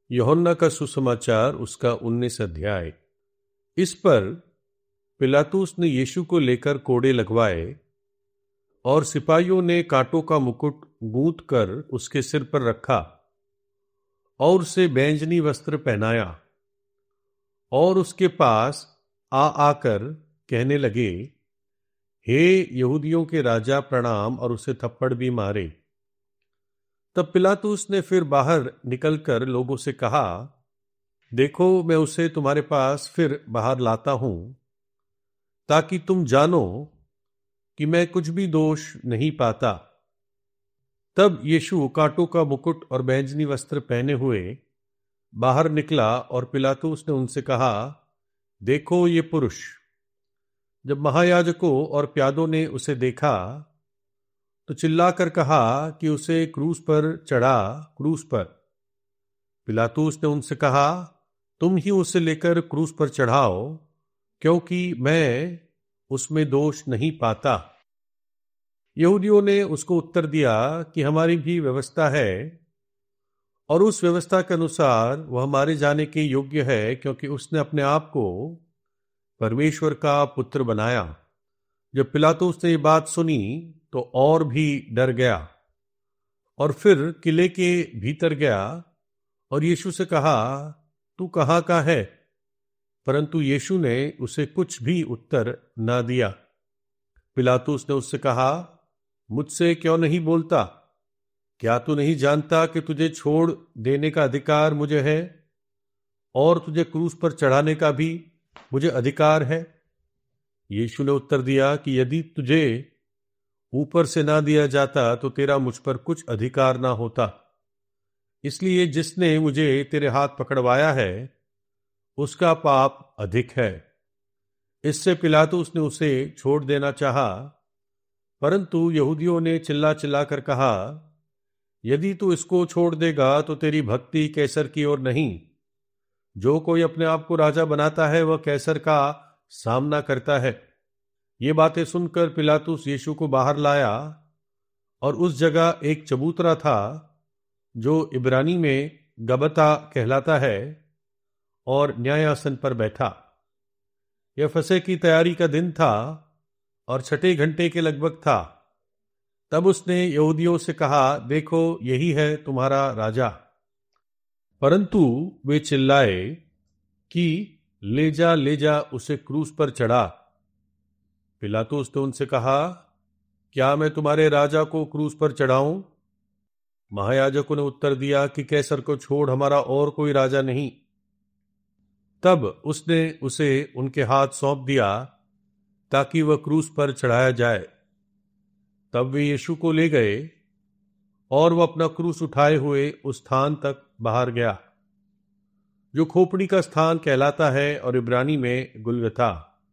यूहन्ना का सुसमाचार उसका 19 अध्याय। इस पर पिलातुस ने यीशु को लेकर कोड़े लगवाए और सिपाहियों ने कांटों का मुकुट गूंथ कर उसके सिर पर रखा और उसे बैंजनी वस्त्र पहनाया और उसके पास आकर कहने लगे, हे यहूदियों के राजा प्रणाम, और उसे थप्पड़ भी मारे। तब पिलातुस ने फिर बाहर निकलकर लोगों से कहा, देखो, मैं उसे तुम्हारे पास फिर बाहर लाता हूं, ताकि तुम जानो कि मैं कुछ भी दोष नहीं पाता। तब यीशु कांटों का मुकुट और बैंजनी वस्त्र पहने हुए बाहर निकला और पिलातुस ने उनसे कहा, देखो ये पुरुष। जब महायाजकों और प्यादों ने उसे देखा तो चिल्लाकर कहा कि उसे क्रूस पर चढ़ा, क्रूस पर। पिलातुस ने उनसे कहा, तुम ही उसे लेकर क्रूस पर चढ़ाओ, क्योंकि मैं उसमें दोष नहीं पाता। यहूदियों ने उसको उत्तर दिया कि हमारी भी व्यवस्था है और उस व्यवस्था के अनुसार वह मारे जाने के योग्य है, क्योंकि उसने अपने आप को परमेश्वर का पुत्र बनाया। जब पिलातुस ने ये बात सुनी तो और भी डर गया और फिर किले के भीतर गया और यीशु से कहा, तू कहाँ का है? परंतु यीशु ने उसे कुछ भी उत्तर न दिया। पिलातुस ने उससे कहा, मुझसे क्यों नहीं बोलता? क्या तू नहीं जानता कि तुझे छोड़ देने का अधिकार मुझे है और तुझे क्रूस पर चढ़ाने का भी मुझे अधिकार है? यीशु ने उत्तर दिया कि यदि तुझे ऊपर से ना दिया जाता तो तेरा मुझ पर कुछ अधिकार ना होता। इसलिए जिसने मुझे तेरे हाथ पकड़वाया है उसका पाप अधिक है। इससे पिलातुस ने उसे छोड़ देना चाहा, परंतु यहूदियों ने चिल्ला चिल्ला कर कहा, यदि तू इसको छोड़ देगा तो तेरी भक्ति कैसर की ओर नहीं। जो कोई अपने आप को राजा बनाता है वह कैसर का सामना करता है। ये बातें सुनकर पिलातुस यीशु को बाहर लाया और उस जगह एक चबूतरा था जो इब्रानी में गबता कहलाता है, और न्यायासन पर बैठा। यह फसह की तैयारी का दिन था और छठे घंटे के लगभग था। तब उसने यहूदियों से कहा, देखो, यही है तुम्हारा राजा। परंतु वे चिल्लाए कि ले जा उसे क्रूस पर चढ़ा। पिलातुस ने उनसे कहा, क्या मैं तुम्हारे राजा को क्रूस पर चढ़ाऊं? महायाजकों ने उत्तर दिया कि कैसर को छोड़ हमारा और कोई राजा नहीं। तब उसने उसे उनके हाथ सौंप दिया ताकि वह क्रूस पर चढ़ाया जाए। तब वे यीशु को ले गए और वह अपना क्रूस उठाए हुए उस स्थान तक बाहर गया जो खोपड़ी का स्थान कहलाता है और इब्रानी में गुलगथा।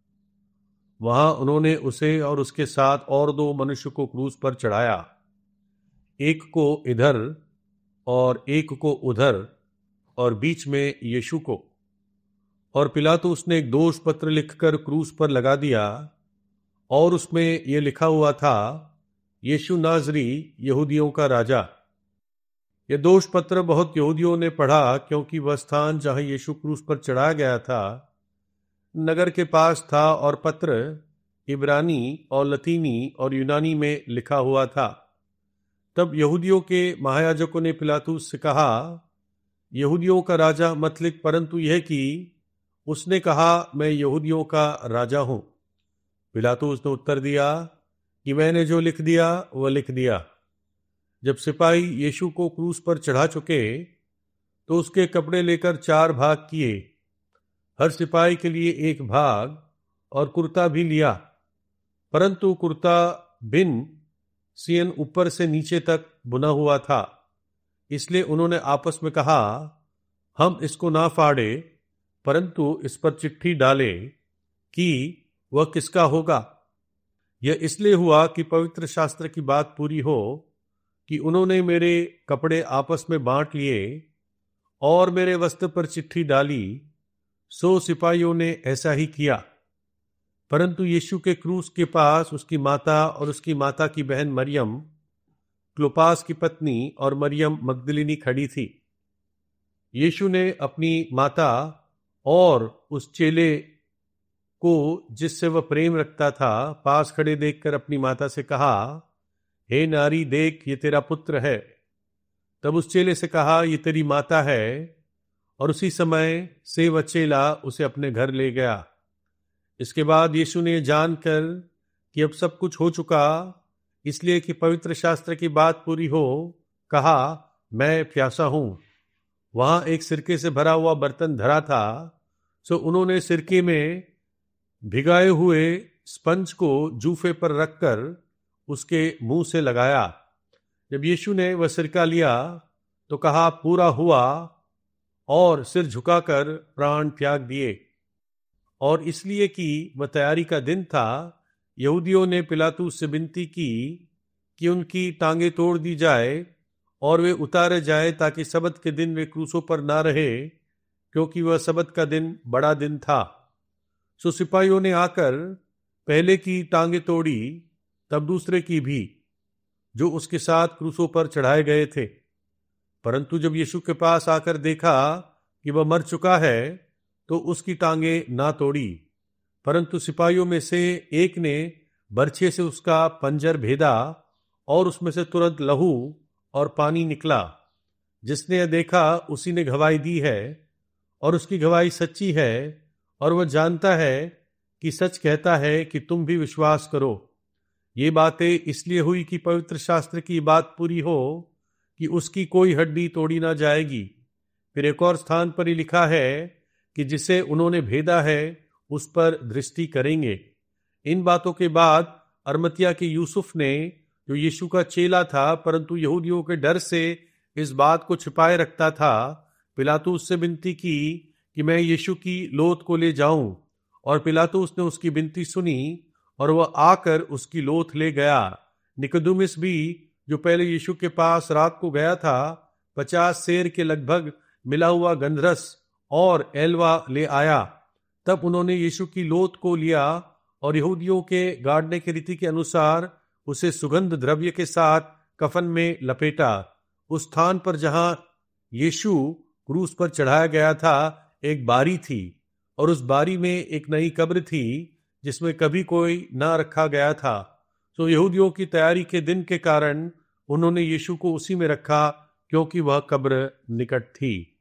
वहां उन्होंने उसे और उसके साथ और दो मनुष्य को क्रूस पर चढ़ाया, एक को इधर और एक को उधर, और बीच में यीशु को। और पिलातुस ने एक दोष पत्र लिखकर क्रूस पर लगा दिया और उसमें यह लिखा हुआ था, यीशु नाजरी, यहूदियों का राजा। यह दोष पत्र बहुत यहूदियों ने पढ़ा, क्योंकि वह स्थान जहां यीशु क्रूस पर चढ़ाया गया था नगर के पास था और पत्र इब्रानी और लतीनी और यूनानी में लिखा हुआ था। तब यहूदियों के महायाजकों ने पिलातुस से कहा, यहूदियों का राजा मत लिख, परंतु यह कि उसने कहा, मैं यहूदियों का राजा हूं। पिलातुस ने उत्तर दिया कि मैंने जो लिख दिया वह लिख दिया। जब सिपाही यीशु को क्रूस पर चढ़ा चुके तो उसके कपड़े लेकर 4 भाग किए, हर सिपाही के लिए एक भाग, और कुर्ता भी लिया। परंतु कुर्ता बिन सियन ऊपर से नीचे तक बुना हुआ था। इसलिए उन्होंने आपस में कहा, हम इसको ना फाड़े, परंतु इस पर चिट्ठी डाले कि वह किसका होगा। यह इसलिए हुआ कि पवित्र शास्त्र की बात पूरी हो कि उन्होंने मेरे कपड़े आपस में बांट लिए और मेरे वस्त्र पर चिट्ठी डाली। सो सिपाहियों ने ऐसा ही किया। परंतु यीशु के क्रूस के पास उसकी माता और उसकी माता की बहन मरियम, क्लोपास की पत्नी, और मरियम मगदलिनी खड़ी थी। यीशु ने अपनी माता और उस चेले को जिससे वह प्रेम रखता था पास खड़े देखकर अपनी माता से कहा, हे नारी, देख, ये तेरा पुत्र है। तब उस चेले से कहा, ये तेरी माता है। और उसी समय से वह चेला उसे अपने घर ले गया। इसके बाद यीशु ने जानकर कि अब सब कुछ हो चुका, इसलिए कि पवित्र शास्त्र की बात पूरी हो, कहा, मैं प्यासा हूं। वहां एक सिरके से भरा हुआ बर्तन धरा था, सो उन्होंने सिरके में भिगाए हुए स्पंज को जूफे पर रखकर उसके मुंह से लगाया। जब यीशु ने वह सिरका लिया तो कहा, पूरा हुआ, और सिर झुकाकर प्राण त्याग दिए। और इसलिए कि वह तैयारी का दिन था, यहूदियों ने पिलातुस से विनती की कि उनकी टांगें तोड़ दी जाए और वे उतारे जाए, ताकि सबत के दिन वे क्रूसों पर ना रहे, क्योंकि वह सबत का दिन बड़ा दिन था। सो सिपाहियों ने आकर पहले की टांगें तोड़ी, तब दूसरे की भी, जो उसके साथ क्रूसों पर चढ़ाए गए थे। परंतु जब यीशु के पास आकर देखा कि वह मर चुका है, तो उसकी टांगें ना तोड़ी। परंतु सिपाहियों में से एक ने बर्छे से उसका पंजर भेदा और उसमें से तुरंत लहू और पानी निकला। जिसने यह देखा उसी ने गवाही दी है, और उसकी गवाही सच्ची है, और वह जानता है कि सच कहता है कि तुम भी विश्वास करो। ये बातें इसलिए हुई कि पवित्र शास्त्र की बात पूरी हो कि उसकी कोई हड्डी तोड़ी ना जाएगी। फिर एक और स्थान पर ही लिखा है कि जिसे उन्होंने भेदा है उस पर दृष्टि करेंगे। इन बातों के बाद अरमतिया के यूसुफ ने, जो यीशु का चेला था परंतु यहूदियों के डर से इस बात को छिपाए रखता था, पिलातुस से विनती की कि मैं यीशु की लोथ को ले जाऊं। और पिलातुस ने उसकी विनती सुनी और वह आकर उसकी लोथ ले गया। निकोदेमुस भी, जो पहले यीशु के पास रात को गया था, 50 सेर के लगभग मिला हुआ गंधरस और एलवा ले आया। तब उन्होंने यीशु की लोथ को लिया और यहूदियों के गाड़ने की रीति के अनुसार उसे सुगंध द्रव्य के साथ कफन में लपेटा। उस स्थान पर जहां यीशु क्रूस पर चढ़ाया गया था एक बारी थी, और उस बारी में एक नई कब्र थी जिसमें कभी कोई ना रखा गया था। तो यहूदियों की तैयारी के दिन के कारण उन्होंने यीशु को उसी में रखा, क्योंकि वह कब्र निकट थी।